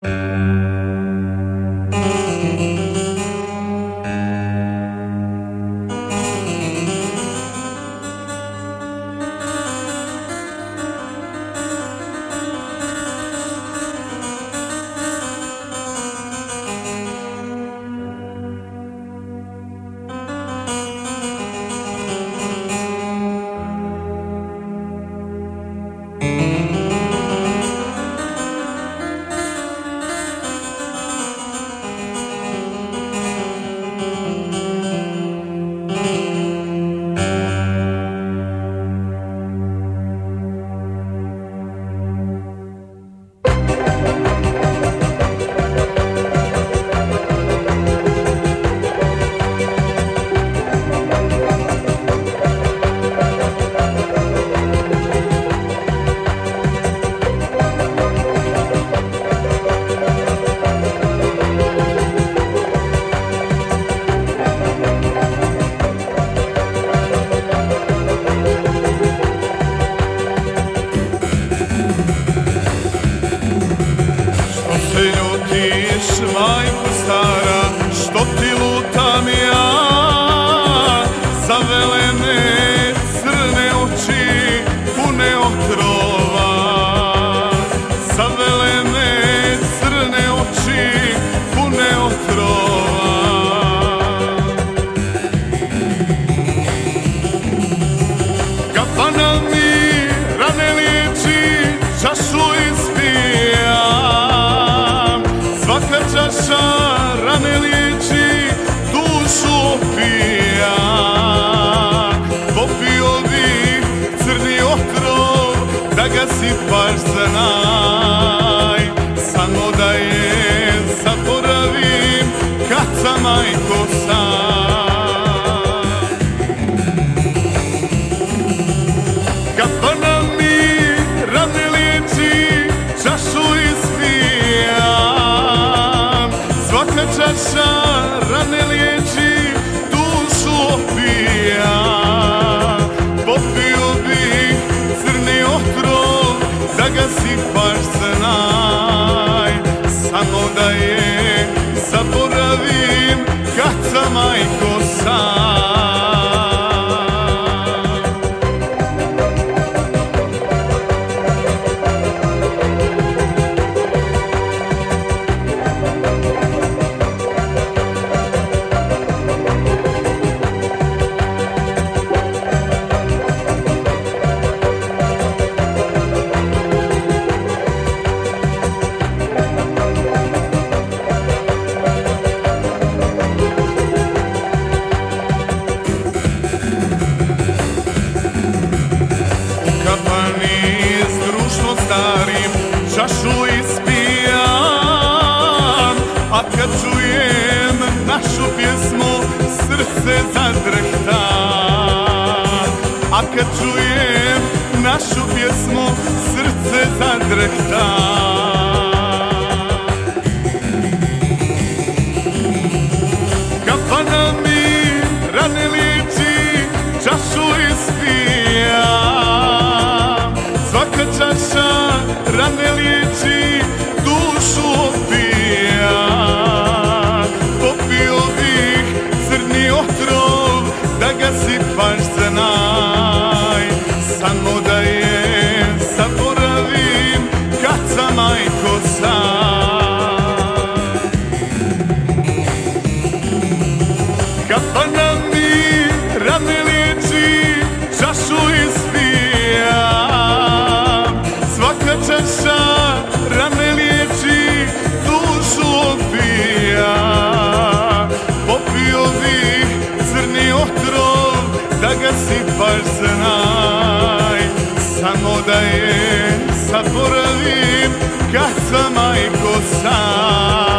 Majko stara, što ti lutam ja, zavelene crne oči pune otrova, zavelene crne oči pune otrova. Kafana mi rane liječi, čašu ispijam, svaka čaša rane liječi, dušu opija. Popio bih crni otrov, da ga sipaš znaj, samo da je zaboravim kad sam majko sam. Kafana mi rane liječi, čašu ispijam, svaka čaša rane liječi, dušu opija. Popio bih crni otrov, da ga sipaš znaj, samo da je zaboravim kad sam majko sam. Starim čašu ispijam, a kad čujem našu pjesmu srce zadrhta. A kad čujem našu pjesmu srce zadrhta. Kafana mi rane liječi, čašu ispijam, svaka čaša rane liječi, dušu opija. Popio bih crni otrov, da ga sipaš znaj, samo da je zaboravim kad sam majko sam. Kafana mi rane liječi, čašu ispijam, svaka čaša rane liječi, dušu opija. Popio bih crni otrov, da ga sipaš znaj, samo da je zaboravim kad sam majko sam.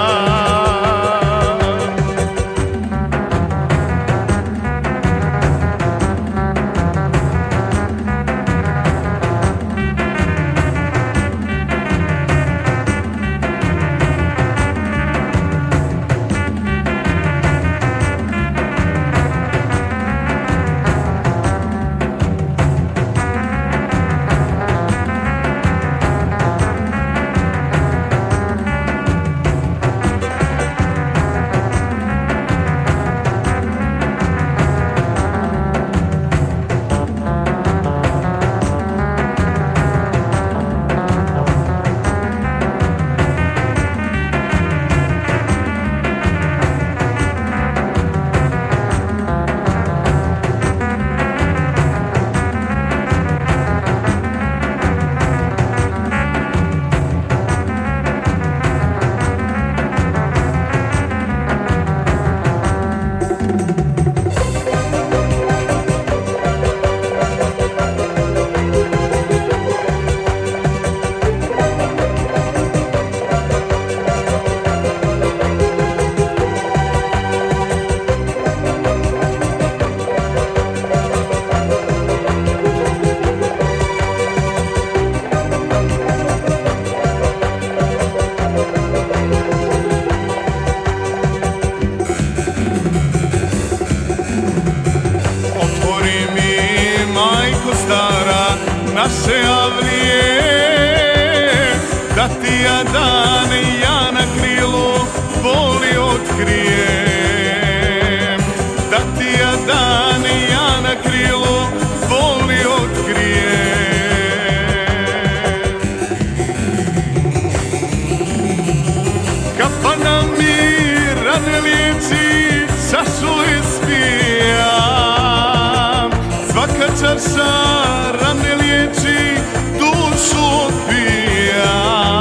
liječi, čašu ispijam. Svaka čaša rane liječi, dušu opija.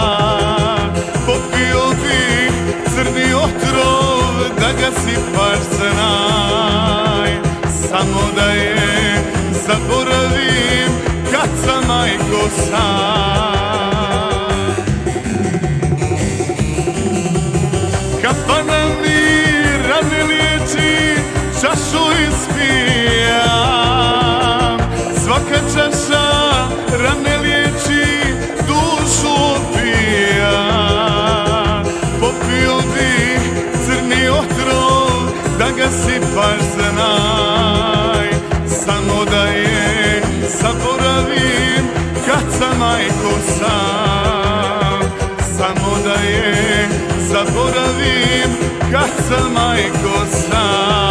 Popio bih crni otrov, da ga sipaš znaj. Samo da je zaboravim, kad sam majko sam. Kafana mi rane liječi, čašu ispijam. Svaka čaša rane liječi, dušu opija. Popio bih crni otrov, da ga sipaš znaj. Samo da je zaboravim, kad sam majko sam. Samo da je zaboravim, kad sam majko sam.